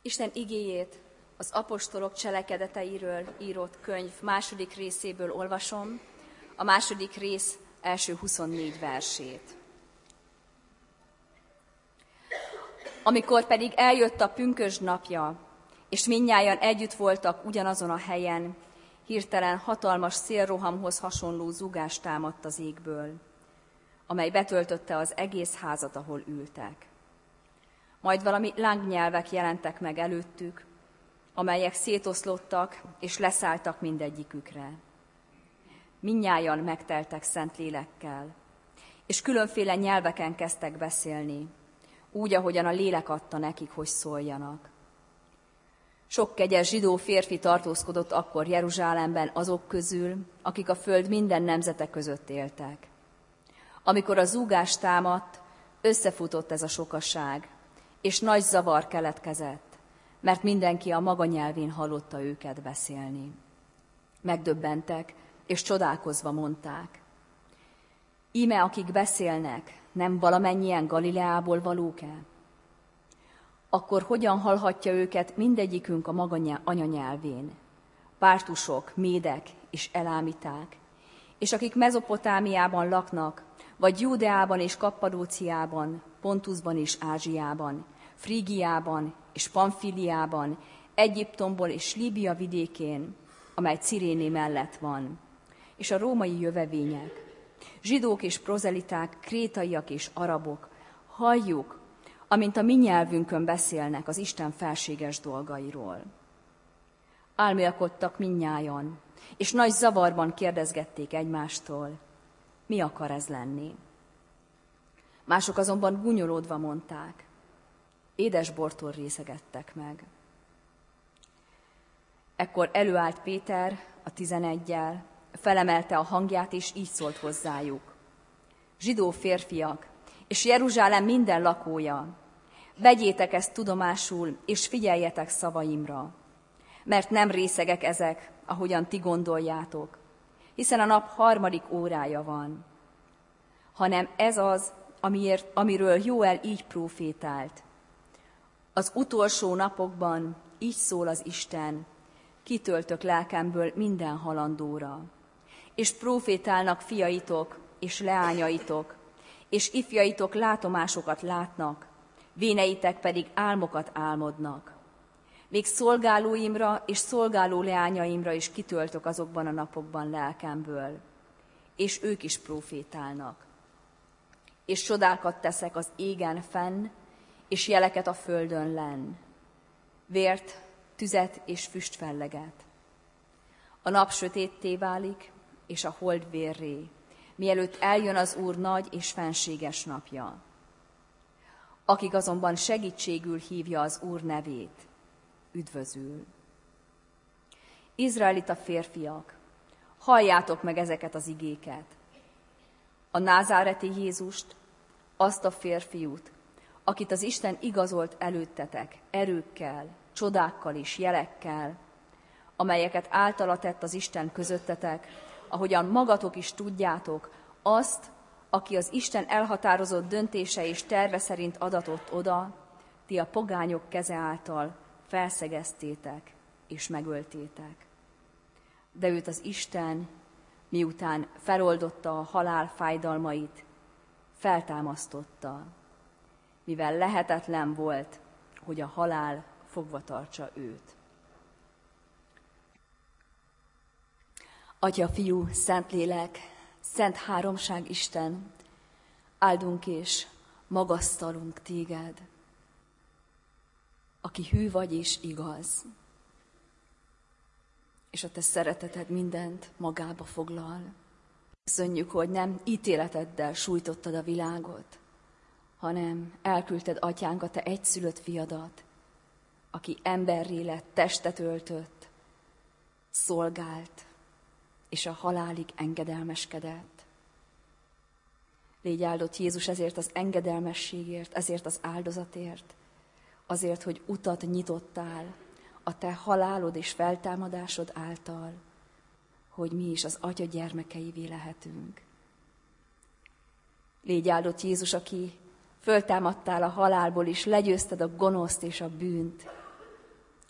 Isten igéjét az apostolok cselekedeteiről írott könyv második részéből olvasom, a második rész első 24 versét. Amikor pedig eljött a pünkösd napja, és mindnyájan együtt voltak ugyanazon a helyen, hirtelen hatalmas szélrohamhoz hasonló zúgás támadt az égből, amely betöltötte az egész házat, ahol ültek. Majd valami lángnyelvek jelentek meg előttük, amelyek szétoszlottak és leszálltak mindegyikükre. Mindnyájan megteltek Szentlélekkel, és különféle nyelveken kezdtek beszélni, úgy, ahogyan a lélek adta nekik, hogy szóljanak. Sok kegyes zsidó férfi tartózkodott akkor Jeruzsálemben azok közül, akik a föld minden nemzete között éltek. Amikor a zúgás támadt, összefutott ez a sokaság, és nagy zavar keletkezett, mert mindenki a maga nyelvén hallotta őket beszélni. Megdöbbentek, és csodálkozva mondták: íme akik beszélnek, nem valamennyien Galileából valók-e? Akkor hogyan hallhatja őket mindegyikünk a maga anyanyelvén? Pártusok, médek és elámiták, és akik Mezopotámiában laknak, vagy Júdeában és Kappadóciában, Pontusban és Ázsiában, Frígiában és Pamfiliában, Egyiptomból és Líbia vidékén, amely Ciréné mellett van, és a római jövevények, zsidók és prozeliták, krétaiak és arabok, halljuk, amint a mi nyelvünkön beszélnek az Isten felséges dolgairól. Álmélkodtak mindnyájan, és nagy zavarban kérdezgették egymástól: mi akar ez lenni? Mások azonban gúnyolódva mondták: édesbortól részegettek meg. Ekkor előállt Péter a 11-jel, felemelte a hangját, és így szólt hozzájuk: zsidó férfiak, és Jeruzsálem minden lakója, vegyétek ezt tudomásul, és figyeljetek szavaimra, mert nem részegek ezek, ahogyan ti gondoljátok, hiszen a nap 3. órája van, hanem ez az, amiről Jóel így prófétált. Az utolsó napokban így szól az Isten: kitöltök lelkemből minden halandóra, és prófétálnak fiaitok és leányaitok, és ifjaitok látomásokat látnak, véneitek pedig álmokat álmodnak. Még szolgálóimra és szolgáló leányaimra is kitöltök azokban a napokban lelkemből, és ők is prófétálnak. És csodákat teszek az égen fenn, és jeleket a földön lenn, vért, tüzet és füstfelleget. A nap sötétté válik, és a hold vérré, mielőtt eljön az Úr nagy és fenséges napja. Akik azonban segítségül hívja az Úr nevét, üdvözül. Izraelita férfiak, halljátok meg ezeket az igéket. A názáreti Jézust, azt a férfiút, akit az Isten igazolt előttetek erőkkel, csodákkal és jelekkel, amelyeket általa tett az Isten közöttetek, ahogyan magatok is tudjátok, azt, aki az Isten elhatározott döntése és terve szerint adatott oda, ti a pogányok keze által felszegeztétek és megöltétek. De őt az Isten, miután feloldotta a halál fájdalmait, feltámasztotta, mivel lehetetlen volt, hogy a halál fogva tartsa őt. Atya, Fiú, Szentlélek, Szent Háromság Isten, áldunk és magasztalunk téged, aki hű vagy és igaz, és a te szereteted mindent magába foglal. Köszönjük, hogy nem ítéleteddel sújtottad a világot, hanem elküldted, Atyánk, a te egyszülött fiadat, aki emberré lett, testet öltött, szolgált, és a halálig engedelmeskedett. Légy áldott, Jézus, ezért az engedelmességért, ezért az áldozatért, azért, hogy utat nyitottál a te halálod és feltámadásod által, hogy mi is az Atya gyermekeivé lehetünk. Légy áldott, Jézus, aki föltámadtál a halálból, és legyőzted a gonoszt és a bűnt,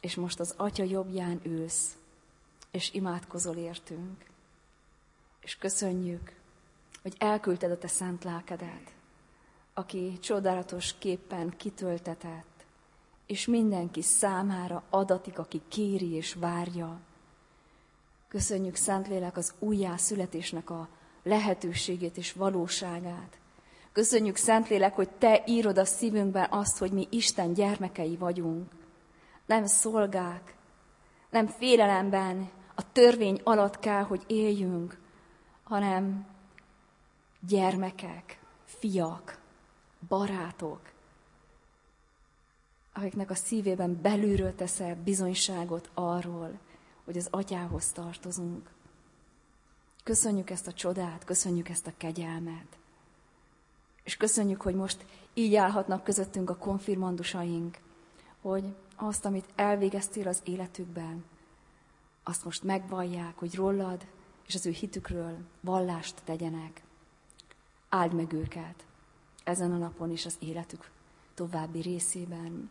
és most az Atya jobbján ülsz, és imádkozol értünk. És köszönjük, hogy elküldted a te szent lelkedet, aki csodálatos képpen kitöltetett, és mindenki számára adatik, aki kéri és várja. Köszönjük, Szentlélek, az újjászületésnek a lehetőségét és valóságát. Köszönjük, Szentlélek, hogy te írod a szívünkben azt, hogy mi Isten gyermekei vagyunk. Nem szolgák, nem félelemben, a törvény alatt kell, hogy éljünk, hanem gyermekek, fiak, barátok, akiknek a szívében belülről teszel bizonyságot arról, hogy az Atyához tartozunk. Köszönjük ezt a csodát, köszönjük ezt a kegyelmet. És köszönjük, hogy most így állhatnak közöttünk a konfirmandusaink, hogy azt, amit elvégeztél az életükben, azt most megvallják, hogy rólad és az ő hitükről vallást tegyenek. Áld meg őket ezen a napon és az életük további részében.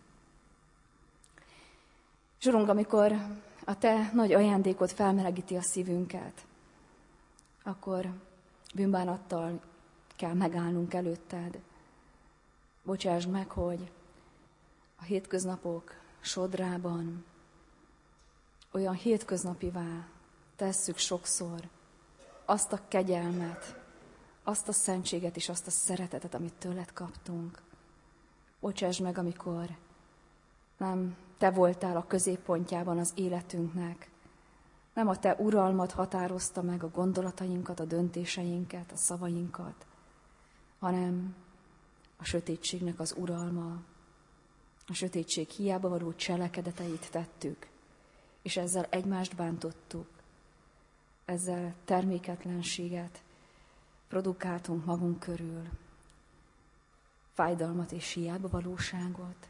És Urunk, amikor a te nagy ajándékod felmelegíti a szívünket, akkor bűnbánattal kell megállnunk előtted. Bocsásd meg, hogy a hétköznapok sodrában olyan hétköznapivá tesszük sokszor azt a kegyelmet, azt a szentséget és azt a szeretetet, amit tőled kaptunk. Bocsásd meg, amikor nem te voltál a középpontjában az életünknek, nem a te uralmad határozta meg a gondolatainkat, a döntéseinket, a szavainkat, hanem a sötétségnek az uralma, a sötétség hiába való cselekedeteit tettük, és ezzel egymást bántottuk, ezzel terméketlenséget produkáltunk magunk körül, fájdalmat és hiába valóságot.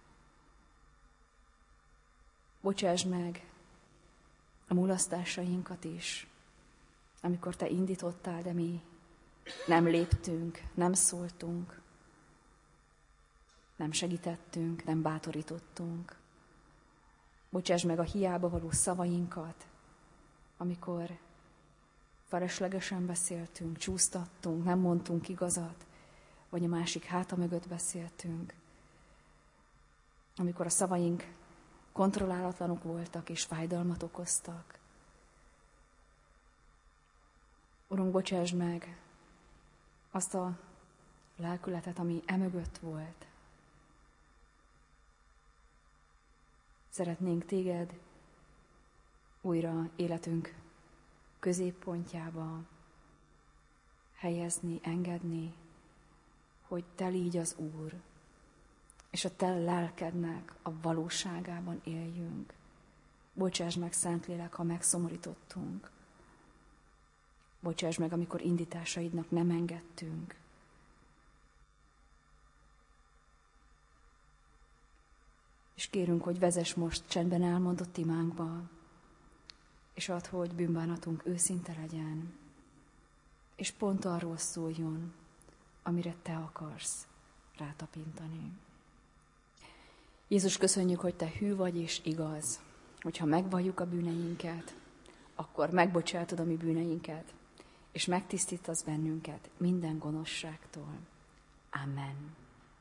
Bocsásd meg a mulasztásainkat is, amikor te indítottál, de mi nem léptünk, nem szóltunk, nem segítettünk, nem bátorítottunk. Bocsásd meg a hiába való szavainkat, amikor feleslegesen beszéltünk, csúsztattunk, nem mondtunk igazat, vagy a másik háta mögött beszéltünk. Amikor a szavaink kontrollálatlanok voltak és fájdalmat okoztak. Urunk, bocsásd meg azt a lelkületet, ami emögött volt. Szeretnénk téged újra életünk középpontjába helyezni, engedni, hogy te légy az Úr, és a te lelkednek a valóságában éljünk. Bocsáss meg, Szentlélek, ha megszomorítottunk. Bocsáss meg, amikor indításaidnak nem engedtünk. És kérünk, hogy vezess most csendben elmondott imánkba, és add, hogy bűnbánatunk őszinte legyen, és pont arról szóljon, amire te akarsz rátapintani. Jézus, köszönjük, hogy te hű vagy és igaz, hogyha megvalljuk a bűneinket, akkor megbocsátod a mi bűneinket, és megtisztítasz bennünket minden gonoszságtól. Amen.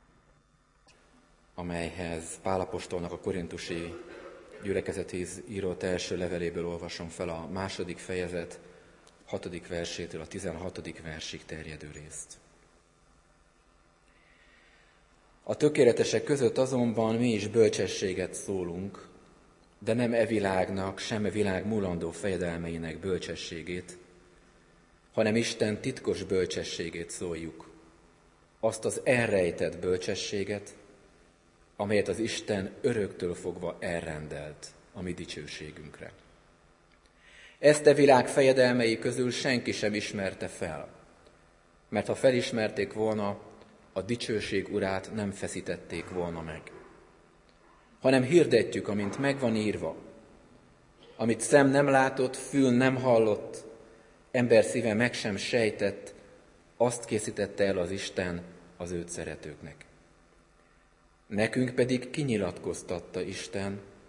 Amelyhez Pál apostolnak a korintusi gyülekezethez írott első leveléből olvasom fel a 2. fejezet 6. versétől a 16. versig terjedő részt. A tökéletesek között azonban mi is bölcsességet szólunk, de nem e világnak, sem e világ múlandó fejedelmeinek bölcsességét, hanem Isten titkos bölcsességét szóljuk, azt az elrejtett bölcsességet, amelyet az Isten öröktől fogva elrendelt a mi dicsőségünkre. Ezt a világ fejedelmei közül senki sem ismerte fel, mert ha felismerték volna, a dicsőség urát nem feszítették volna meg, hanem hirdetjük, amint megvan írva, amit szem nem látott, fül nem hallott, ember szíve meg sem sejtett, azt készítette el az Isten az őt szeretőknek. Nekünk pedig kinyilatkoztatta Isten,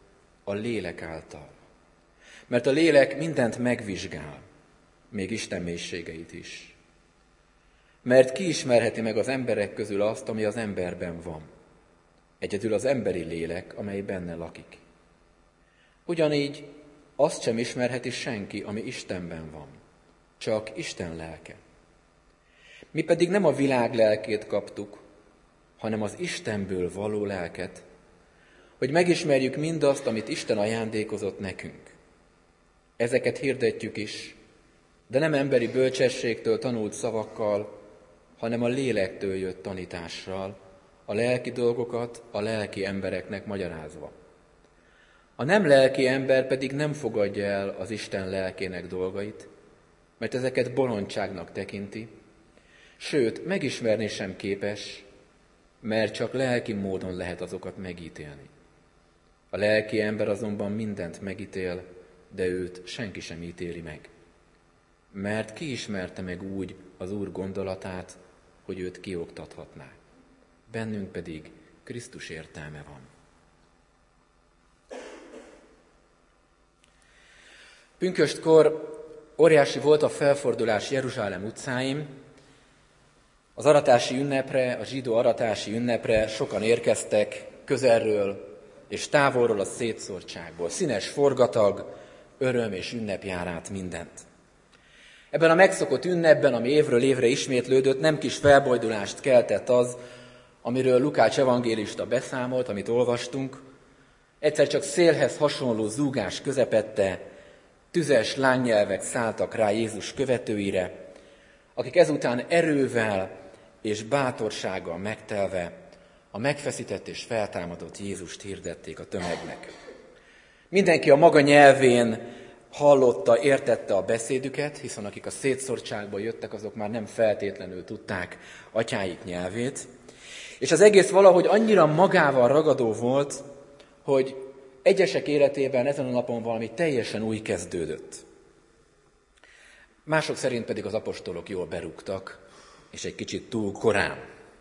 a lélek által. Mert a lélek mindent megvizsgál, még Isten mélységeit is. Mert ki ismerheti meg az emberek közül azt, ami az emberben van? Egyedül az emberi lélek, amely benne lakik. Ugyanígy azt sem ismerheti senki, ami Istenben van, csak Isten lelke. Mi pedig nem a világ lelkét kaptuk, hanem az Istenből való lelket, hogy megismerjük mindazt, amit Isten ajándékozott nekünk. Ezeket hirdetjük is, de nem emberi bölcsességtől tanult szavakkal, hanem a lélektől jött tanítással, a lelki dolgokat a lelki embereknek magyarázva. A nem lelki ember pedig nem fogadja el az Isten lelkének dolgait, mert ezeket bolondságnak tekinti, sőt, megismerni sem képes, mert csak lelki módon lehet azokat megítélni. A lelki ember azonban mindent megítél, de őt senki sem ítéli meg. Mert ki ismerte meg úgy az Úr gondolatát, hogy őt kioktathatná. Bennünk pedig Krisztus értelme van. Pünköstkor óriási volt a felfordulás Jeruzsálem utcáin. Az aratási ünnepre, a zsidó aratási ünnepre sokan érkeztek közelről és távolról a szétszórtságból. Színes forgatag, öröm és ünnep jár át mindent. Ebben a megszokott ünnepben, ami évről évre ismétlődött, nem kis felbojdulást keltett az, amiről Lukács evangélista beszámolt, amit olvastunk. Egyszer csak szélhez hasonló zúgás közepette tüzes lángnyelvek szálltak rá Jézus követőire, akik ezután erővel és bátorsággal megtelve a megfeszített és feltámadott Jézust hirdették a tömegnek. Mindenki a maga nyelvén hallotta, értette a beszédüket, hiszen akik a szétszórtságból jöttek, azok már nem feltétlenül tudták atyáik nyelvét. És az egész valahogy annyira magával ragadó volt, hogy egyesek életében ezen a napon valami teljesen új kezdődött. Mások szerint pedig az apostolok jól berúgtak, és egy kicsit túl korán.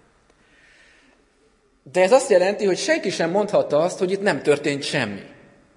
De ez azt jelenti, hogy senki sem mondhatta azt, hogy itt nem történt semmi.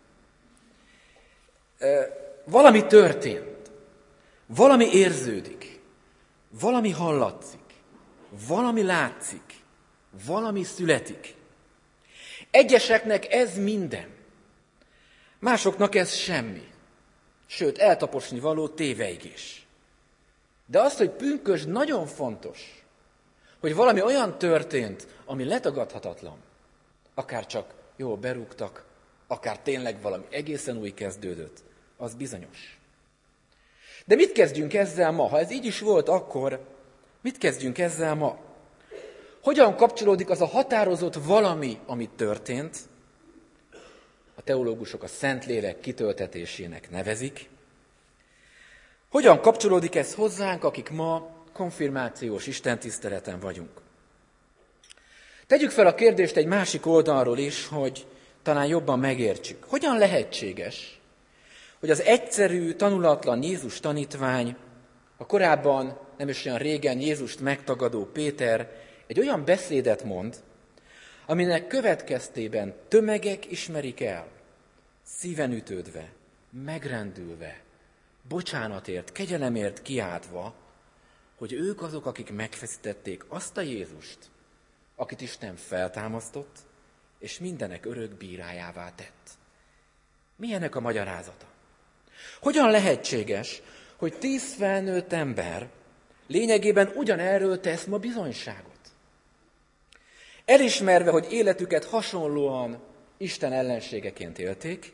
Valami történt, valami érződik, valami hallatszik, valami látszik, valami születik. Egyeseknek ez minden, másoknak ez semmi, sőt eltaposni való téveigés. De az, hogy pünkösd nagyon fontos, hogy valami olyan történt, ami letagadhatatlan, akár csak jól berúgtak, akár tényleg valami egészen új kezdődött, az bizonyos. De mit kezdjünk ezzel ma? Ha ez így is volt akkor, mit kezdjünk ezzel ma? Hogyan kapcsolódik az a határozott valami, amit történt? A teológusok a Szentlélek kitöltetésének nevezik. Hogyan kapcsolódik ez hozzánk, akik ma konfirmációs istentiszteleten vagyunk? Tegyük fel a kérdést egy másik oldalról is, hogy talán jobban megértsük. Hogyan lehetséges, hogy az egyszerű, tanulatlan Jézus tanítvány, a korábban nem is olyan régen Jézust megtagadó Péter egy olyan beszédet mond, aminek következtében tömegek ismerik el, szíven ütődve, megrendülve, bocsánatért, kegyelemért kiáltva, hogy ők azok, akik megfeszítették azt a Jézust, akit Isten feltámasztott, és mindenek örök bírájává tett. Mi ennek a magyarázata? Hogyan lehetséges, hogy 10 felnőtt ember lényegében ugyanerről tesz ma bizonyságot? Elismerve, hogy életüket hasonlóan Isten ellenségeként élték,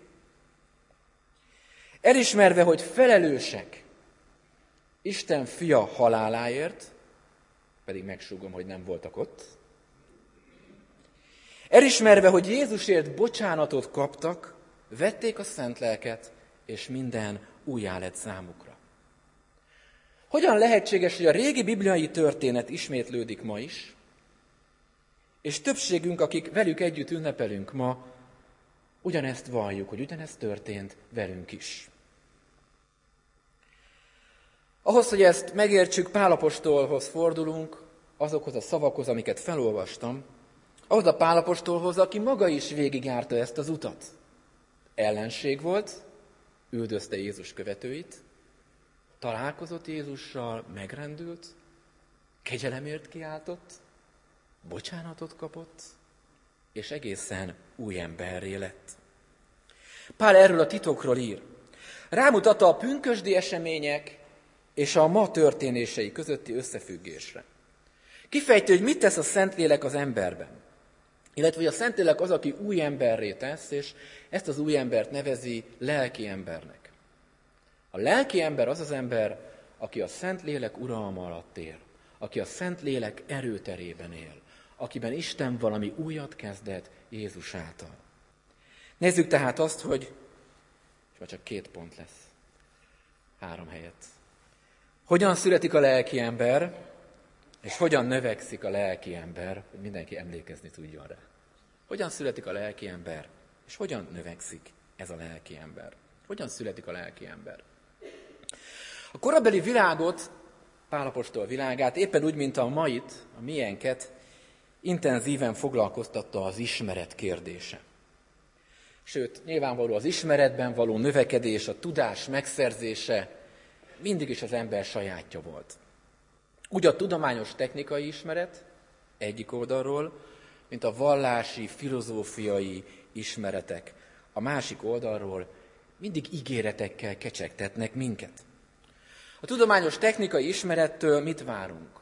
elismerve, hogy felelősek Isten fia haláláért, pedig megsúgom, hogy nem voltak ott, elismerve, hogy Jézusért bocsánatot kaptak, vették a szent lelket, és minden újjá lett számukra. Hogyan lehetséges, hogy a régi bibliai történet ismétlődik ma is, és többségünk, akik velük együtt ünnepelünk ma, ugyanezt valljuk, hogy ugyanezt történt velünk is. Ahhoz, hogy ezt megértsük, Pál apostolhoz fordulunk, azokhoz a szavakhoz, amiket felolvastam, ahhoz a Pál apostolhoz, aki maga is végigjárta ezt az utat. ellenség volt, üldözte Jézus követőit, találkozott Jézussal, megrendült, kegyelemért kiáltott, bocsánatot kapott, és egészen új emberré lett. Pál erről a titokról ír. Rámutat a pünkösdi események és a ma történései közötti összefüggésre. Kifejti, hogy mit tesz a Szentlélek az emberben. Illetve, hogy a Szentlélek az, aki új emberré tesz, és ezt az új embert nevezi lelki embernek. A lelki ember az az ember, aki a Szentlélek uralma alatt él, aki a Szentlélek erőterében él, akiben Isten valami újat kezdett Jézus által. Nézzük tehát azt, hogy, és már csak 2 pont lesz, 3 helyett. Hogyan születik a lelki ember, és hogyan növekszik a lelki ember, hogy mindenki emlékezni tudjon rá. Hogyan születik a lelki ember, és hogyan növekszik ez a lelki ember? Hogyan születik a lelki ember? A korabeli világot, Pál apostol világát, éppen úgy, mint a mait, a miénket, intenzíven foglalkoztatta az ismeret kérdése. Sőt, nyilvánvaló az ismeretben való növekedés, a tudás megszerzése mindig is az ember sajátja volt. Úgy a tudományos technikai ismeret egyik oldalról, mint a vallási, filozófiai ismeretek a másik oldalról mindig ígéretekkel kecsegtetnek minket. A tudományos technikai ismerettől mit várunk?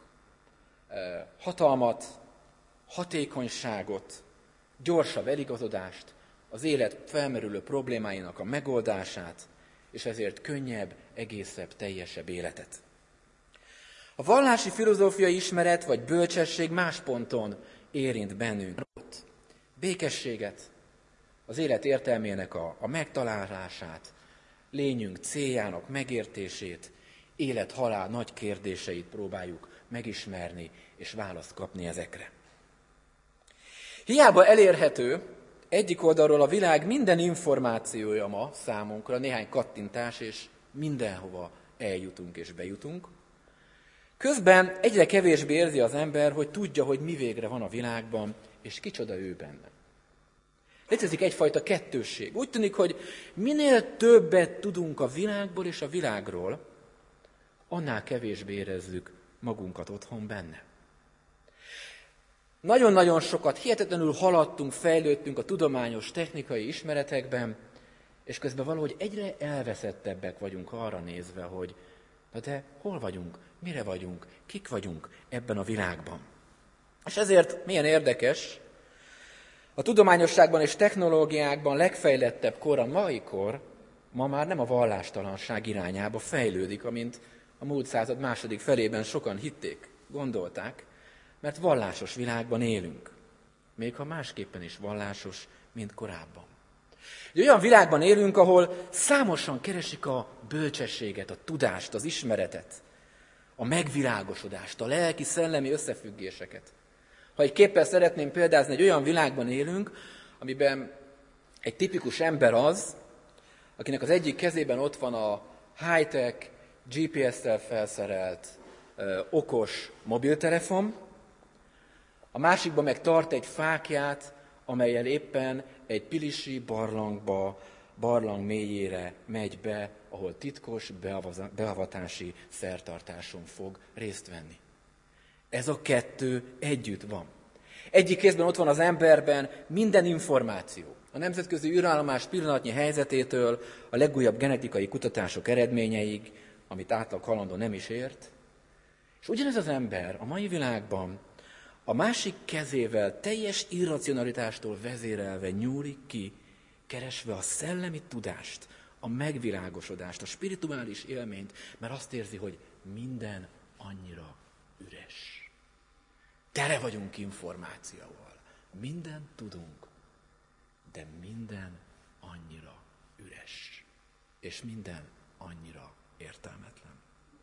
Hatalmat, hatékonyságot, gyorsabb eligazodást, az élet felmerülő problémáinak a megoldását, és ezért könnyebb, egészebb, teljesebb életet. A vallási filozófiai ismeret vagy bölcsesség más ponton érint bennünk. Békességet, az élet értelmének a megtalálását, lényünk céljának megértését, élet-halál nagy kérdéseit próbáljuk megismerni és választ kapni ezekre. Hiába elérhető egyik oldalról a világ minden információja ma számunkra, néhány kattintás, és mindenhova eljutunk és bejutunk. Közben egyre kevésbé érzi az ember, hogy tudja, hogy mi végre van a világban, és kicsoda ő benne. Létezik egyfajta kettősség. Úgy tűnik, hogy minél többet tudunk a világból és a világról, annál kevésbé érezzük magunkat otthon benne. Nagyon-nagyon sokat, hihetetlenül haladtunk, fejlődtünk a tudományos, technikai ismeretekben, és közben valahogy egyre elveszettebbek vagyunk arra nézve, hogy de hol vagyunk, mire vagyunk, kik vagyunk ebben a világban. És ezért milyen érdekes, a tudományosságban és technológiákban legfejlettebb kor, a mai kor, ma már nem a vallástalanság irányába fejlődik, amint a múlt század második felében sokan hitték, gondolták, mert vallásos világban élünk, még ha másképpen is vallásos, mint korábban. Egy olyan világban élünk, ahol számosan keresik a bölcsességet, a tudást, az ismeretet, a megvilágosodást, a lelki-szellemi összefüggéseket. Ha egy képpel szeretném példázni, egy olyan világban élünk, amiben egy tipikus ember az, akinek az egyik kezében ott van a high-tech, GPS-tel felszerelt, okos mobiltelefon, a másikban meg tart egy fáklyát, amellyel éppen egy pilisi barlang mélyére megy be, ahol titkos beavatási szertartáson fog részt venni. Ez a kettő együtt van. Egyik kézben ott van az emberben minden információ. A nemzetközi űrállomás pillanatnyi helyzetétől a legújabb genetikai kutatások eredményeig, amit átlag halandó nem is ért. És ugyanez az ember a mai világban a másik kezével teljes irracionalitástól vezérelve nyúlik ki, keresve a szellemi tudást, a megvilágosodást, a spirituális élményt, mert azt érzi, hogy minden annyira üres. Tele vagyunk információval. Mindent tudunk, de minden annyira üres. És minden annyira értelmetlen.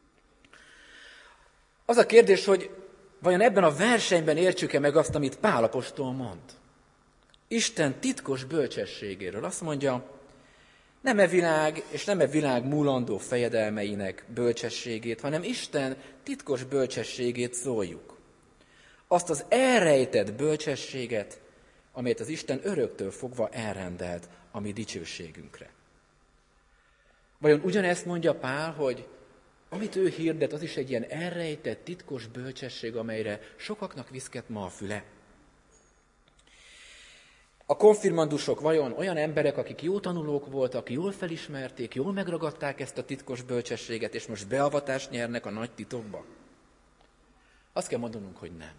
Az a kérdés, hogy vajon ebben a versenyben értsük-e meg azt, amit Pál apostol mond? Isten titkos bölcsességéről azt mondja, nem e világ és nem e világ múlandó fejedelmeinek bölcsességét, hanem Isten titkos bölcsességét szóljuk. Azt az elrejtett bölcsességet, amelyet az Isten öröktől fogva elrendelt a mi dicsőségünkre. Vajon ugyanezt mondja Pál, hogy amit ő hirdet, az is egy ilyen elrejtett, titkos bölcsesség, amelyre sokaknak viszket ma a füle? A konfirmandusok vajon olyan emberek, akik jó tanulók voltak, jól felismerték, jól megragadták ezt a titkos bölcsességet, és most beavatást nyernek a nagy titokba? Azt kell mondanunk, hogy nem.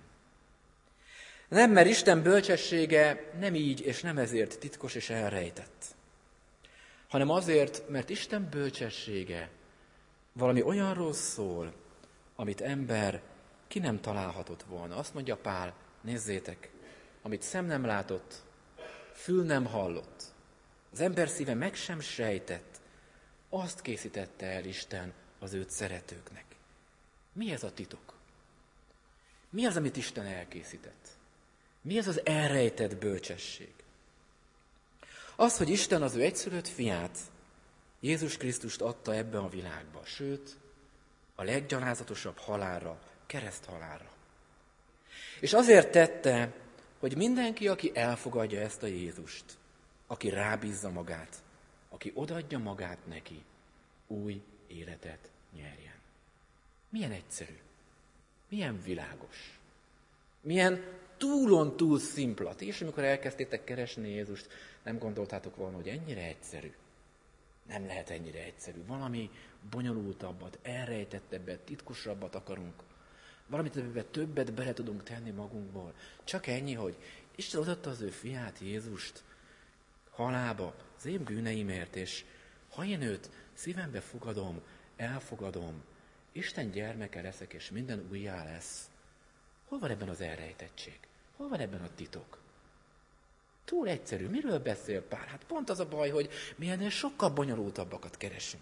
Nem, mert Isten bölcsessége nem így, és nem ezért titkos és elrejtett, hanem azért, mert Isten bölcsessége valami olyanról szól, amit ember ki nem találhatott volna. Azt mondja Pál, nézzétek, amit szem nem látott, fül nem hallott, az ember szíve meg sem sejtett, azt készítette el Isten az őt szeretőknek. Mi ez a titok? Mi az, amit Isten elkészített? Mi ez az elrejtett bölcsesség? Az, hogy Isten az ő egyszülött fiát, Jézus Krisztust adta ebbe a világba, sőt, a leggyalázatosabb halálra, kereszthalálra. És azért tette, hogy mindenki, aki elfogadja ezt a Jézust, aki rábízza magát, aki odaadja magát neki, új életet nyerjen. Milyen egyszerű, milyen világos, milyen túlon túl szimpla. Ti is, amikor elkezdtétek keresni Jézust, nem gondoltátok volna, hogy ennyire egyszerű. Nem lehet ennyire egyszerű. Valami bonyolultabbat, elrejtettebbet, titkosabbat akarunk. Valamit, amiben többet bele tudunk tenni magunkból. Csak ennyi, hogy Isten odaadta az ő fiát, Jézust, halálba, az én bűneimért, és ha én őt szívembe fogadom, elfogadom, Isten gyermeke leszek, és minden újjá lesz. Hol van ebben az elrejtettség? Hol van ebben a titok? Túl egyszerű. Miről beszél Pál? Hát pont az a baj, hogy mi ennél sokkal bonyolultabbakat keresünk.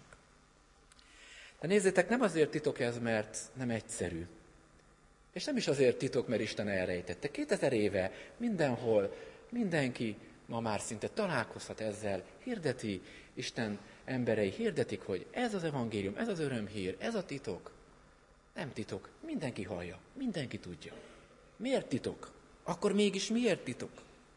De nézzétek, nem azért titok ez, mert nem egyszerű. És nem is azért titok, mert Isten elrejtette. 2000 éve mindenhol, mindenki ma már szinte találkozhat ezzel, hirdeti, Isten emberei hirdetik, hogy ez az evangélium, ez az örömhír, ez a titok. Nem titok, mindenki hallja, mindenki tudja. Miért titok? Akkor mégis miért titok?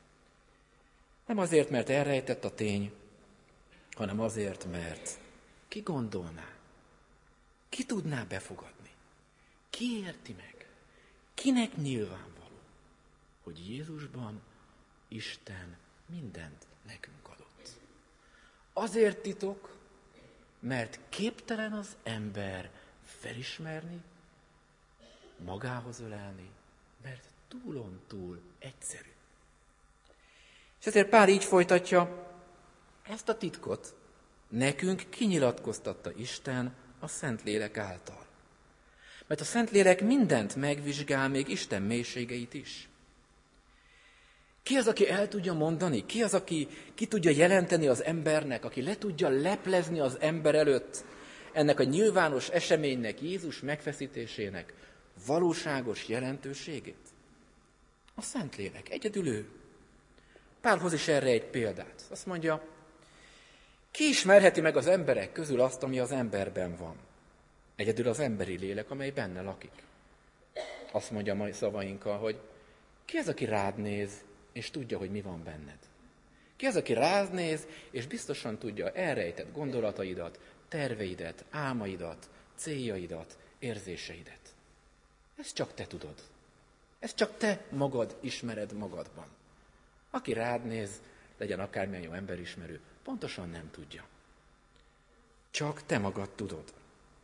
Nem azért, mert elrejtett a tény, hanem azért, mert ki gondolná, ki tudná befogadni, ki érti meg, kinek nyilvánvaló, hogy Jézusban Isten mindent nekünk adott. Azért titok, mert képtelen az ember felismerni, magához ölelni, mert túlon túl egyszerű. És ezért Pál így folytatja, ezt a titkot nekünk kinyilatkoztatta Isten a Szentlélek által. Mert a Szentlélek mindent megvizsgál, még Isten mélységeit is. Ki az, aki el tudja mondani? Ki az, aki ki tudja jelenteni az embernek, aki le tudja leplezni az ember előtt ennek a nyilvános eseménynek, Jézus megfeszítésének valóságos jelentőségét? A Szentlélek, egyedül ő. Pál hoz is erre egy példát. Azt mondja, ki ismerheti meg az emberek közül azt, ami az emberben van? Egyedül az emberi lélek, amely benne lakik. Azt mondja mai szavainkkal, hogy ki az, aki rád néz, és tudja, hogy mi van benned? Ki az, aki rád néz, és biztosan tudja elrejtett gondolataidat, terveidet, álmaidat, céljaidat, érzéseidet? Ezt csak te tudod. Ezt csak te magad ismered magadban. Aki rád néz, legyen akármilyen jó emberismerő, pontosan nem tudja. Csak te magad tudod.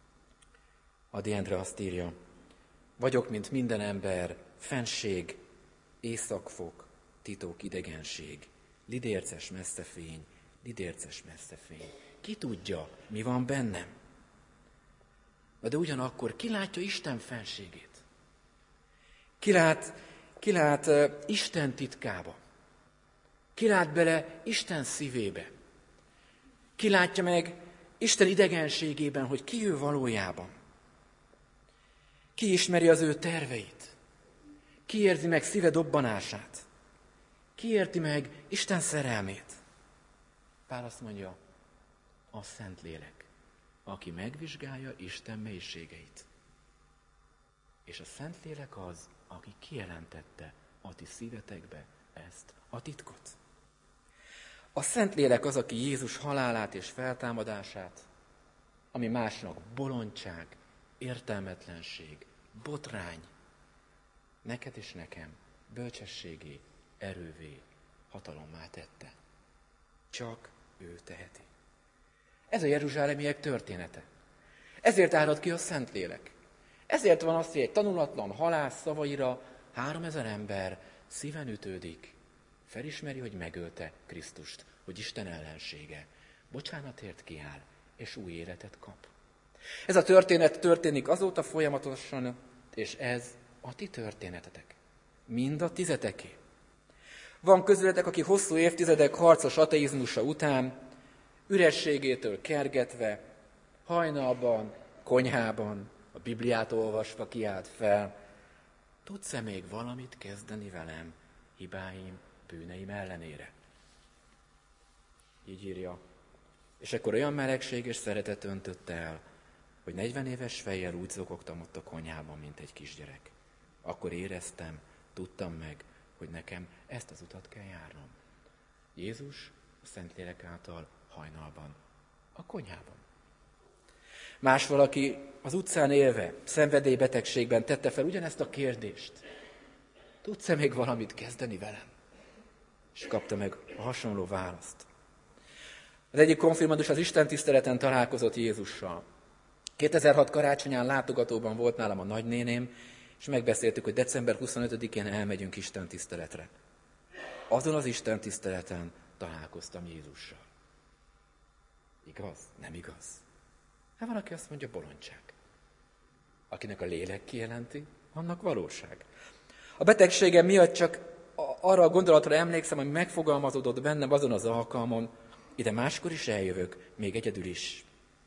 Ady Endre azt írja, vagyok, mint minden ember, fenség, északfok, titok, idegenség, lidérces messzefény, lidérces messzefény. Ki tudja, mi van bennem? De ugyanakkor ki látja Isten fenségét? Ki lát Isten titkába? Ki lát bele Isten szívébe? Ki látja meg Isten idegenségében, hogy ki ő valójában? Ki ismeri az ő terveit? Ki érzi meg szíve dobbanását? Ki érti meg Isten szerelmét? Pál azt mondja, a Szentlélek, aki megvizsgálja Isten mélységeit. És a Szentlélek az, aki kijelentette a ti szívetekbe ezt a titkot. A Szentlélek az, aki Jézus halálát és feltámadását, ami másnak bolondság, értelmetlenség, botrány, neked és nekem bölcsességé, erővé, hatalommá tette. Csak ő teheti. Ez a jeruzsálemiek története. Ezért árad ki a Szentlélek. Ezért van az, hogy egy tanulatlan halász szavaira 3000 ember szíven ütődik, felismeri, hogy megölte Krisztust, hogy Isten ellensége, bocsánatért kiáll, és új életet kap. Ez a történet történik azóta folyamatosan, és ez a ti történetetek. Mind a tizeteké. Van közületek, aki hosszú évtizedek harcos ateizmusa után, ürességétől kergetve, hajnalban, konyhában, a Bibliát olvasva kiált fel, tudsz-e még valamit kezdeni velem, hibáim, bűneim ellenére? Így írja. És akkor olyan melegség és szeretet öntötte el, hogy 40 éves fejjel úgy zokogtam ott a konyhában, mint egy kisgyerek. Akkor éreztem, tudtam meg, hogy nekem ezt az utat kell járnom. Jézus a Szentlélek által hajnalban, a konyhában. Más valaki az utcán élve, szenvedélybetegségben tette fel ugyanezt a kérdést. Tudsz-e még valamit kezdeni velem? És kapta meg a hasonló választ. Az egyik konfirmandus az istentiszteleten találkozott Jézussal. 2006 karácsonyán látogatóban volt nálam a nagynéném, és megbeszéltük, hogy december 25-én elmegyünk istentiszteletre. Azon az istentiszteleten találkoztam Jézussal. Igaz? Nem igaz? Hát van, aki azt mondja, bolondság. Akinek a lélek kijelenti, annak valóság. A betegségem miatt csak arra a gondolatra emlékszem, ami megfogalmazódott bennem azon az alkalmon, ide máskor is eljövök, még egyedül is.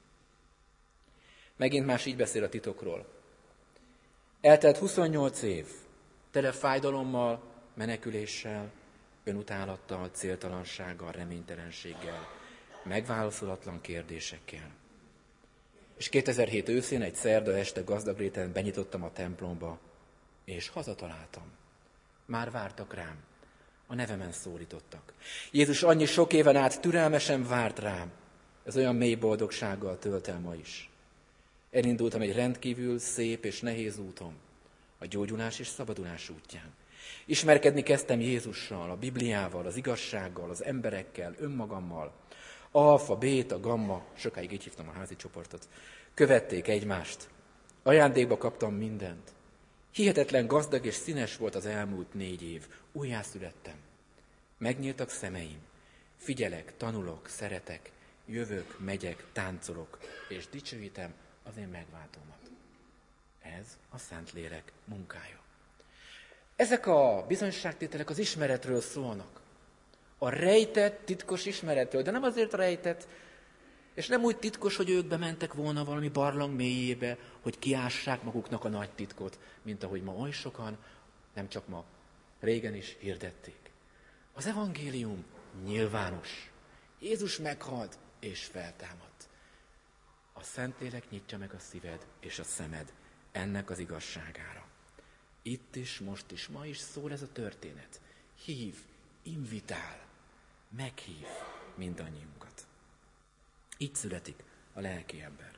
Megint más így beszél a titokról. Eltelt 28 év, tele fájdalommal, meneküléssel, önutálattal, céltalansággal, reménytelenséggel, megválaszolatlan kérdésekkel. És 2007 őszén egy szerda este gazdagréten benyitottam a templomba, és hazataláltam. Már vártak rám, a nevemen szólítottak. Jézus annyi sok éven át türelmesen várt rám, ez olyan mély boldogsággal tölt el ma is. Elindultam egy rendkívül szép és nehéz úton, a gyógyulás és szabadulás útján. Ismerkedni kezdtem Jézussal, a Bibliával, az igazsággal, az emberekkel, önmagammal. Alfa, béta, gamma, sokáig így hívtam a házi csoportot, követték egymást. Ajándékba kaptam mindent. Hihetetlen gazdag és színes volt az elmúlt 4 év. Újjászülettem. Megnyíltak szemeim. Figyelek, tanulok, szeretek, jövök, megyek, táncolok, és dicsőítem az én megváltómat. Ez a Szentlélek munkája. Ezek a bizonyságtételek az ismeretről szólnak. A rejtett, titkos ismeretről, de nem azért rejtett, és nem úgy titkos, hogy ők bementek volna valami barlang mélyébe, hogy kiássák maguknak a nagy titkot, mint ahogy ma oly sokan, nem csak ma, régen is hirdették. Az evangélium nyilvános. Jézus meghalt és feltámadt. A Szentlélek nyitja meg a szíved és a szemed ennek az igazságára. Itt is, most is, ma is szól ez a történet. Hív, invitál, meghív mindannyiunkat. Így születik a lelki ember.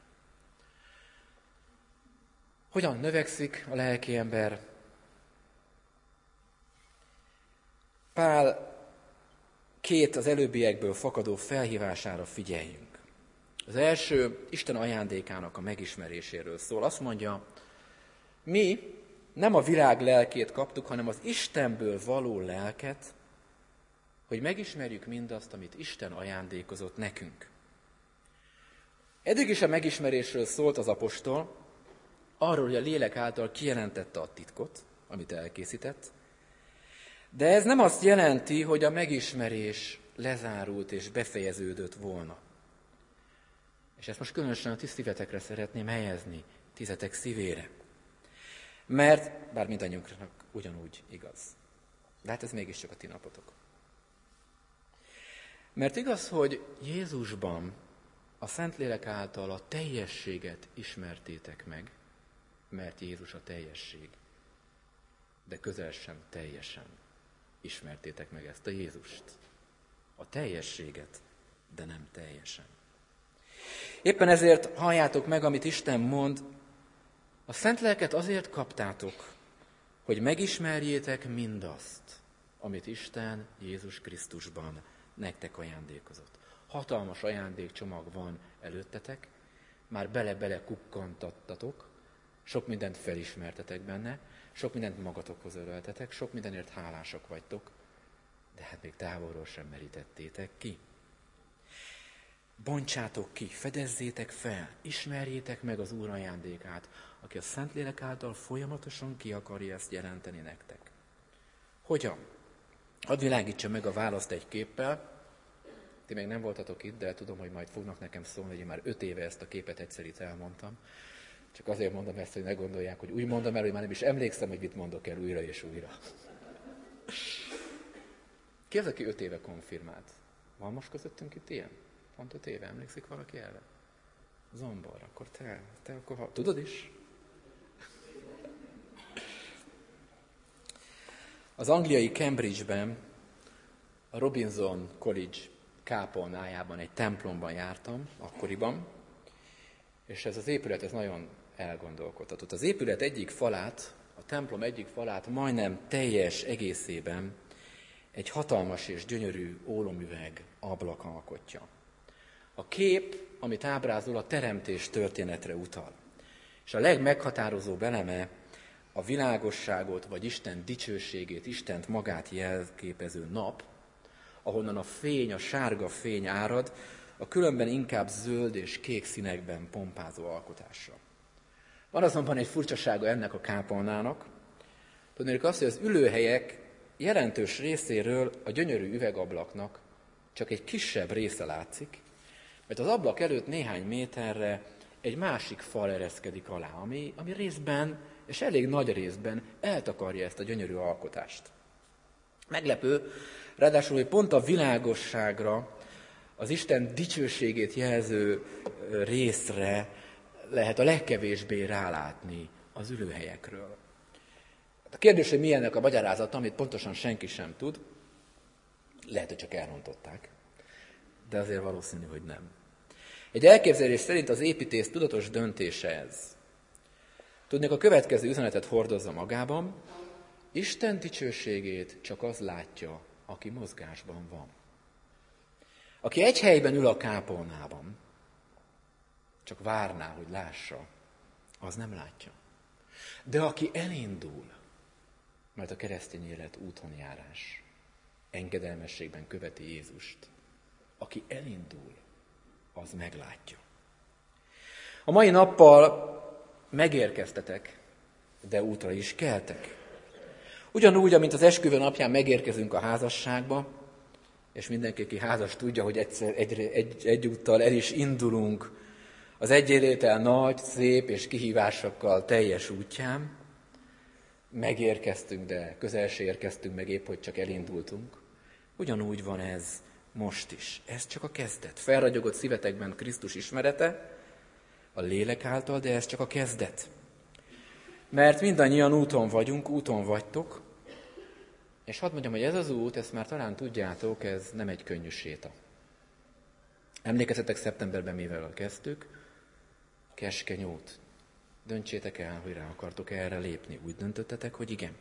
Hogyan növekszik a lelki ember? Pál 2 az előbbiekből fakadó felhívására figyeljünk. Az első Isten ajándékának a megismeréséről szól. Azt mondja, mi nem a világ lelkét kaptuk, hanem az Istenből való lelket, hogy megismerjük mindazt, amit Isten ajándékozott nekünk. Eddig is a megismerésről szólt az apostol, arról, hogy a lélek által kijelentette a titkot, amit elkészített, de ez nem azt jelenti, hogy a megismerés lezárult és befejeződött volna. És ezt most különösen a ti szívetekre szeretném helyezni, tizetek szívére. Mert, bár mindannyiunknak ugyanúgy igaz. De hát ez mégiscsak a ti napotok. Mert igaz, hogy Jézusban a Szentlélek által a teljességet ismertétek meg, mert Jézus a teljesség, de közel sem teljesen ismertétek meg ezt a Jézust. a teljességet, de nem teljesen. Éppen ezért halljátok meg, amit Isten mond, a Szent Lelket azért kaptátok, hogy megismerjétek mindazt, amit Isten Jézus Krisztusban nektek ajándékozott. Hatalmas ajándékcsomag van előttetek, már bele-bele kukkantattatok, sok mindent felismertetek benne, sok mindent magatokhoz öröltetek, sok mindenért hálásak vagytok, de hát még távolról sem merítettétek ki. Bontsátok ki, fedezzétek fel, ismerjétek meg az Úr ajándékát, aki a Szentlélek által folyamatosan ki akarja ezt jelenteni nektek. Hogyan? Hadd világítsa meg a választ egy képpel. Ti még nem voltatok itt, de tudom, hogy majd fognak nekem szólni, hogy én már 5 éve ezt a képet egyszer itt elmondtam. Csak azért mondom ezt, hogy ne gondolják, hogy úgy mondom el, hogy már nem is emlékszem, hogy mit mondok el újra és újra. Ki az, aki 5 éve konfirmált? Van most közöttünk itt ilyen? Pont 5 éve, emlékszik valaki erre? Zombor, akkor te akkor tudod is? Az angliai Cambridge-ben, a Robinson College kápolnájában, egy templomban jártam akkoriban, és ez az épület ez nagyon elgondolkodtatott. Az épület egyik falát, a templom egyik falát majdnem teljes egészében egy hatalmas és gyönyörű ólomüveg ablak alkotja. A kép, amit ábrázol, a teremtés történetre utal. És a legmeghatározóbb eleme a világosságot, vagy Isten dicsőségét, Istent magát jelképező nap, ahonnan a fény, a sárga fény árad, a különben inkább zöld és kék színekben pompázó alkotásra. Van azonban egy furcsasága ennek a kápolnának. Tudnék azt, hogy az ülőhelyek jelentős részéről a gyönyörű üvegablaknak csak egy kisebb része látszik, mert az ablak előtt néhány méterre egy másik fal ereszkedik alá, ami részben, és elég nagy részben eltakarja ezt a gyönyörű alkotást. Meglepő, ráadásul, hogy pont a világosságra, az Isten dicsőségét jelző részre lehet a legkevésbé rálátni az ülőhelyekről. A kérdés, hogy mi ennek a magyarázata, amit pontosan senki sem tud, lehet, hogy csak elrontották, de azért valószínű, hogy nem. Egy elképzelés szerint az építész tudatos döntése ez. Tudnék, a következő üzenetet hordozza magában, Isten dicsőségét csak az látja, aki mozgásban van. Aki egy helyben ül a kápolnában, csak várná, hogy lássa, az nem látja. De aki elindul, mert a keresztény élet úton járás, engedelmességben követi Jézust, aki elindul, az meglátja. A mai nappal megérkeztetek, de útra is keltek. Ugyanúgy, amint az esküvő napján megérkezünk a házasságba, és mindenki, aki házas, tudja, hogy egyszer egyúttal el is indulunk az egyélétel nagy, szép és kihívásokkal teljes útján. Megérkeztünk, de közel se érkeztünk meg, épp hogy csak elindultunk. Ugyanúgy van ez most is. Ez csak a kezdet. Felragyogott szívetekben Krisztus ismerete, a lélek által, de ez csak a kezdet. Mert mindannyian úton vagyunk, úton vagytok, és hadd mondjam, hogy ez az út, ezt már talán tudjátok, ez nem egy könnyű séta. Emlékezzetek szeptemberben, mivel kezdtük? Keskeny út. Döntsétek el, hogy rá akartok erre lépni. Úgy döntöttetek, hogy igen.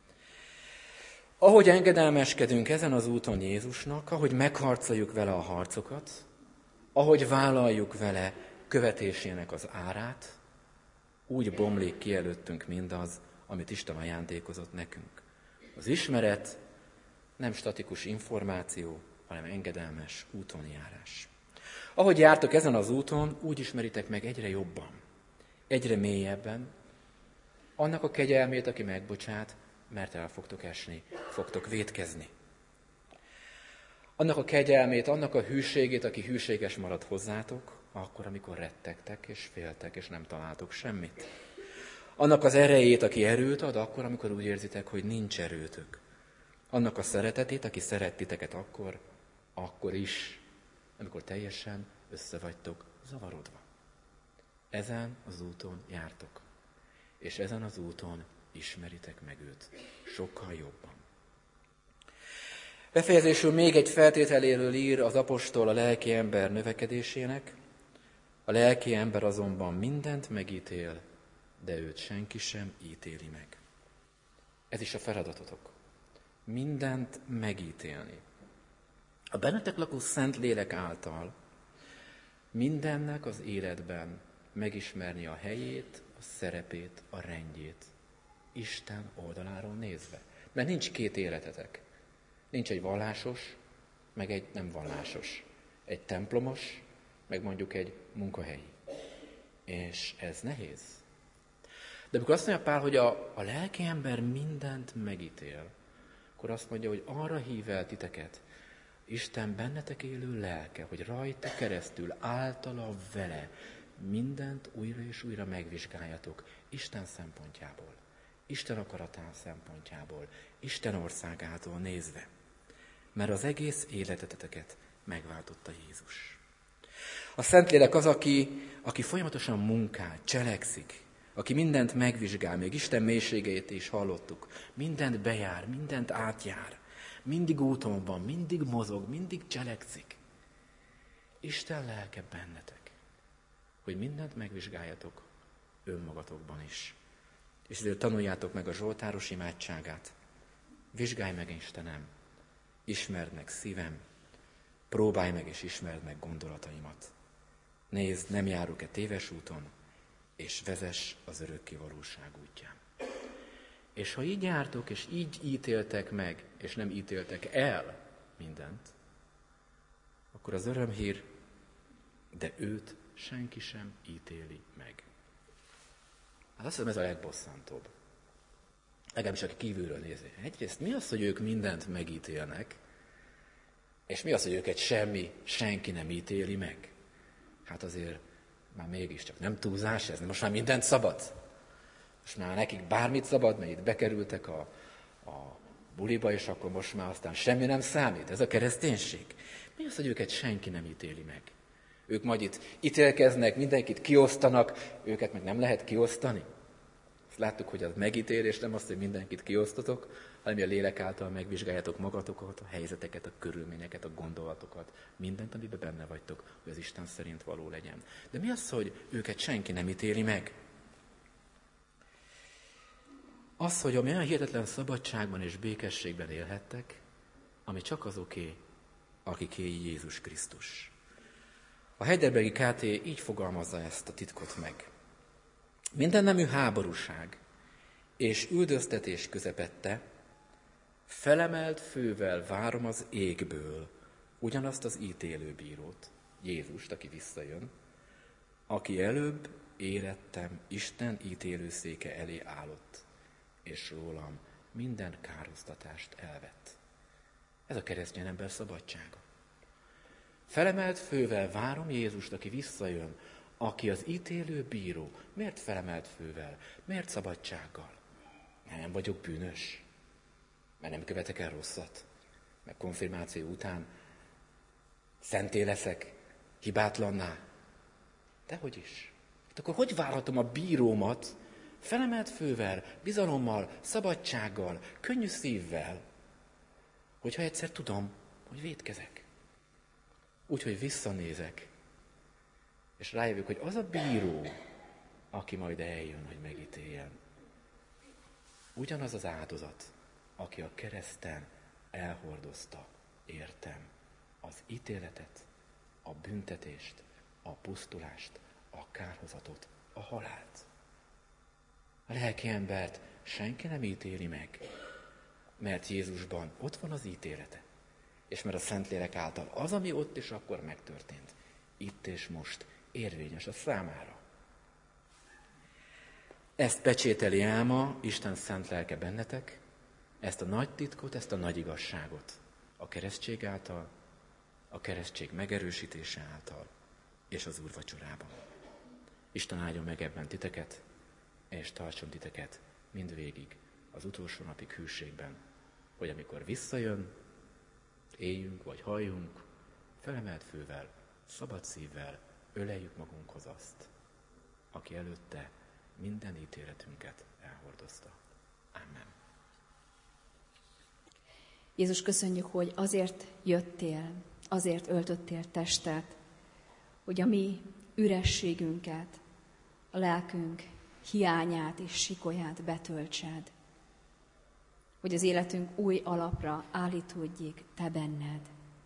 Ahogy engedelmeskedünk ezen az úton Jézusnak, ahogy megharcoljuk vele a harcokat, ahogy vállaljuk vele követésének az árát, úgy bomlik ki előttünk mindaz, amit Isten ajándékozott nekünk. Az ismeret nem statikus információ, hanem engedelmes úton járás. Ahogy jártok ezen az úton, úgy ismeritek meg egyre jobban, egyre mélyebben annak a kegyelmét, aki megbocsát, mert el fogtok esni, fogtok vétkezni. Annak a kegyelmét, annak a hűségét, aki hűséges marad hozzátok, akkor, amikor rettegtek és féltek, és nem találtok semmit. Annak az erejét, aki erőt ad, akkor, amikor úgy érzitek, hogy nincs erőtök. Annak a szeretetét, aki szeret titeket akkor is, amikor teljesen össze vagytok zavarodva. Ezen az úton jártok, és ezen az úton ismeritek meg őt sokkal jobban. Befejezésül még egy feltételéről ír az apostol a lelki ember növekedésének. A lelki ember azonban mindent megítél, de őt senki sem ítéli meg. Ez is a feladatotok. Mindent megítélni. A bennetek lakó Szentlélek által mindennek az életben megismerni a helyét, a szerepét, a rendjét. Isten oldaláról nézve. Mert nincs két életetek. Nincs egy vallásos, meg egy nem vallásos. Egy templomos, meg mondjuk egy munkahelyi. És ez nehéz. De amikor azt mondja Pál, hogy a lelki ember mindent megítél, akkor azt mondja, hogy arra hív el titeket, Isten bennetek élő lelke, hogy rajta keresztül, általa vele mindent újra és újra megvizsgáljatok Isten szempontjából, Isten akaratán szempontjából, Isten országától nézve. Mert az egész életeteteket megváltotta Jézus. A Szentlélek az, aki folyamatosan munkál, cselekszik, aki mindent megvizsgál, még Isten mélységeit is hallottuk, mindent bejár, mindent átjár, mindig úton van, mindig mozog, mindig cselekszik. Isten lelke bennetek, hogy mindent megvizsgáljatok önmagatokban is. És ezért tanuljátok meg a Zsoltáros imádságát. Vizsgálj meg, Istenem, ismerd meg szívem, próbálj meg és ismerd meg gondolataimat. Nézd, nem járok-e téves úton, és vezess az örökké valóság útján. És ha így jártok, és így ítéltek meg, és nem ítéltek el mindent, akkor az örömhír, de őt senki sem ítéli meg. Hát azt hiszem, ez a legbosszantóbb. Legalábbis aki kívülről nézi. Egyrészt mi az, hogy ők mindent megítélnek, és mi az, hogy őket senki nem ítéli meg? Hát azért már mégiscsak nem túlzás ez, most már mindent szabad. Most már nekik bármit szabad, mert itt bekerültek a buliba, és akkor most már aztán semmi nem számít. Ez a kereszténység. Mi az, hogy őket senki nem ítéli meg? Ők majd itt ítélkeznek, mindenkit kiosztanak, őket meg nem lehet kiosztani. Azt láttuk, hogy az megítélés nem az, hogy mindenkit kiosztotok, hanem a lélek által megvizsgáljátok magatokat, a helyzeteket, a körülményeket, a gondolatokat, mindent, amiben benne vagytok, hogy az Isten szerint való legyen. De mi az, hogy őket senki nem ítéli meg? Az, hogy olyan hihetetlen szabadságban és békességben élhettek, ami csak azoké, akiké Jézus Krisztus. A Heidelbergi KT így fogalmazza ezt a titkot meg. Minden nemű háborúság és üldöztetés közepette felemelt fővel várom az égből ugyanazt az ítélőbírót, Jézust, aki visszajön, aki előbb érettem Isten ítélőszéke elé állott, és rólam minden károsztatást elvett. Ez a keresztény ember szabadsága. Felemelt fővel várom Jézust, aki visszajön, aki az ítélő bíró. Miért felemelt fővel? Miért szabadsággal? Nem vagyok bűnös, mert nem követek el rosszat, mert konfirmáció után szenté leszek, hibátlanná. Dehogy is. Hát akkor hogy várhatom a bírómat felemelt fővel, bizalommal, szabadsággal, könnyű szívvel, hogyha egyszer tudom, hogy vétkezek. Úgyhogy visszanézek, és rájövök, hogy az a bíró, aki majd eljön, hogy megítéljen, ugyanaz az áldozat, aki a kereszten elhordozta, értem, az ítéletet, a büntetést, a pusztulást, a kárhozatot, a halált. A lelki embert senki nem ítéli meg, mert Jézusban ott van az ítélete, és mert a Szentlélek által az, ami ott és akkor megtörtént, itt és most érvényes a számára. Ezt pecsételi álma Isten szent lelke bennetek, ezt a nagy titkot, ezt a nagy igazságot a keresztség által, a keresztség megerősítése által és az úrvacsorában. Isten áldjon meg ebben titeket, és tartson titeket mindvégig az utolsó napig hűségben, hogy amikor visszajön, éljünk vagy halljunk, felemelt fővel, szabad szívvel öleljük magunkhoz azt, aki előtte minden ítéletünket elhordozta. Amen. Jézus, köszönjük, hogy azért jöttél, azért öltöttél testet, hogy a mi ürességünket, a lelkünk hiányát és sikolyát betöltsed, hogy az életünk új alapra állítódjék te benned.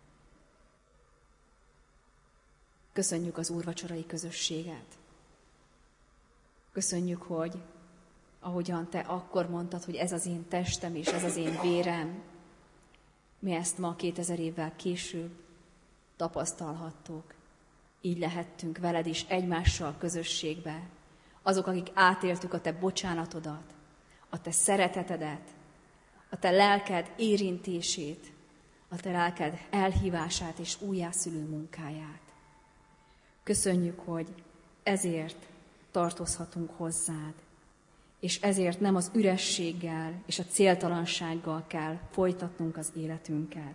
Köszönjük az úrvacsorai közösséget. Köszönjük, hogy ahogyan te akkor mondtad, hogy ez az én testem és ez az én vérem, mi ezt ma 2000 évvel később tapasztalhattuk. Így lehettünk veled is egymással közösségbe. Azok, akik átéltük a te bocsánatodat, a te szeretetedet, a te lelked érintését, a te lelked elhívását és újjászülő munkáját. Köszönjük, hogy ezért tartozhatunk hozzád, és ezért nem az ürességgel és a céltalansággal kell folytatnunk az életünket.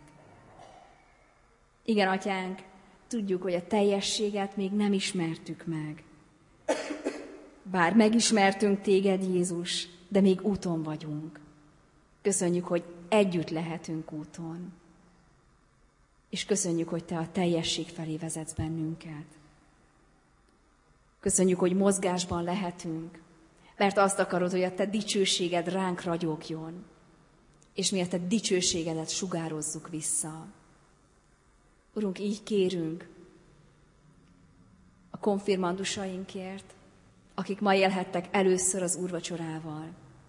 Igen, Atyánk, tudjuk, hogy a teljességet még nem ismertük meg. Bár megismertünk téged, Jézus, de még úton vagyunk. Köszönjük, hogy együtt lehetünk úton. És köszönjük, hogy te a teljesség felé vezetsz bennünket. Köszönjük, hogy mozgásban lehetünk, mert azt akarod, hogy a te dicsőséged ránk ragyogjon, és mi a te dicsőségedet sugározzuk vissza. Urunk, így kérünk a konfirmandusainkért, akik ma élhettek először az úrvacsorával,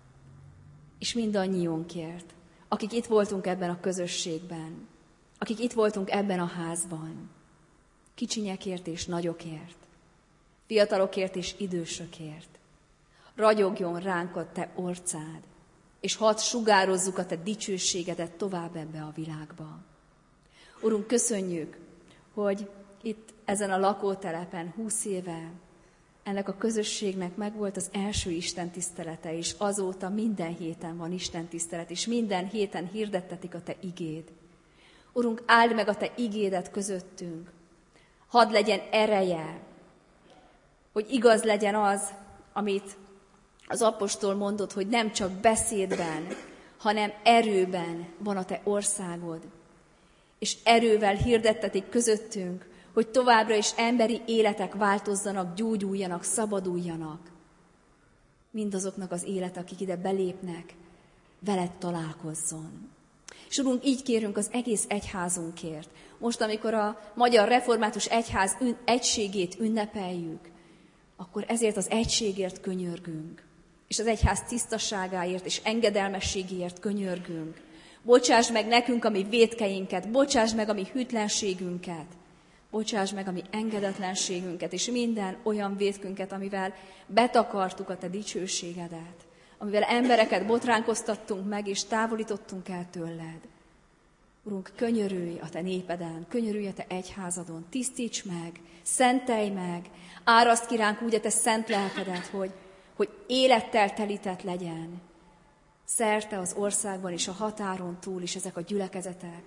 és mindannyiunkért, akik itt voltunk ebben a közösségben, akik itt voltunk ebben a házban, kicsinyekért és nagyokért, fiatalokért és idősökért. Ragyogjon ránk a te orcád, és hadd sugározzuk a te dicsőségedet tovább ebbe a világba. Urunk, köszönjük, hogy itt ezen a lakótelepen 20 éve ennek a közösségnek megvolt az első istentisztelete, és azóta minden héten van istentisztelet, és minden héten hirdettetik a te igéd. Urunk, áld meg a te igédet közöttünk. Hadd legyen ereje, hogy igaz legyen az, amit az apostol mondott, hogy nem csak beszédben, hanem erőben van a te országod. És erővel hirdettetik közöttünk, hogy továbbra is emberi életek változzanak, gyógyuljanak, szabaduljanak. Mindazoknak az élet, akik ide belépnek, veled találkozzon. És Urunk, így kérünk az egész egyházunkért. Most, amikor a Magyar Református Egyház egységét ünnepeljük, akkor ezért az egységért könyörgünk, és az egyház tisztaságáért és engedelmességéért könyörgünk. Bocsáss meg nekünk a mi vétkeinket, bocsáss meg a mi hűtlenségünket, bocsáss meg a mi engedetlenségünket, és minden olyan vétkünket, amivel betakartuk a te dicsőségedet, amivel embereket botránkoztattunk meg, és távolítottunk el tőled. Urunk, könyörülj a te népeden, könyörülj a te egyházadon, tisztíts meg, szentelj meg, áraszt ki ránk úgy a te szent lelkedet, hogy élettel telített legyen. Szerte az országban és a határon túl is ezek a gyülekezetek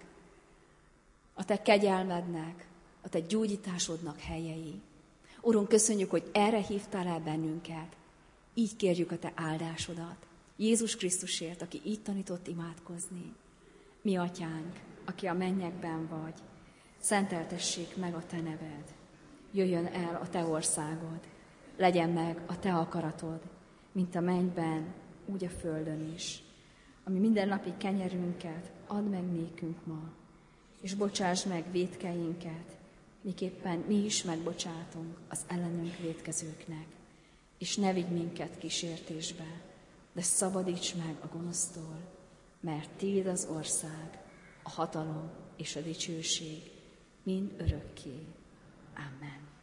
a te kegyelmednek, a te gyógyításodnak helyei. Urunk, köszönjük, hogy erre hívtál el bennünket. Így kérjük a te áldásodat. Jézus Krisztusért, aki így tanított imádkozni. Mi atyánk, aki a mennyekben vagy, szenteltessék meg a te neved. Jöjjön el a te országod, legyen meg a te akaratod, mint a mennyben, úgy a földön is. Ami mindennapi kenyerünket add meg nékünk ma, és bocsáss meg vétkeinket, miképpen mi is megbocsátunk az ellenünk vétkezőknek. És ne vigy minket kísértésbe, de szabadíts meg a gonosztól, mert tiéd az ország, a hatalom és a dicsőség mind örökké. Amen.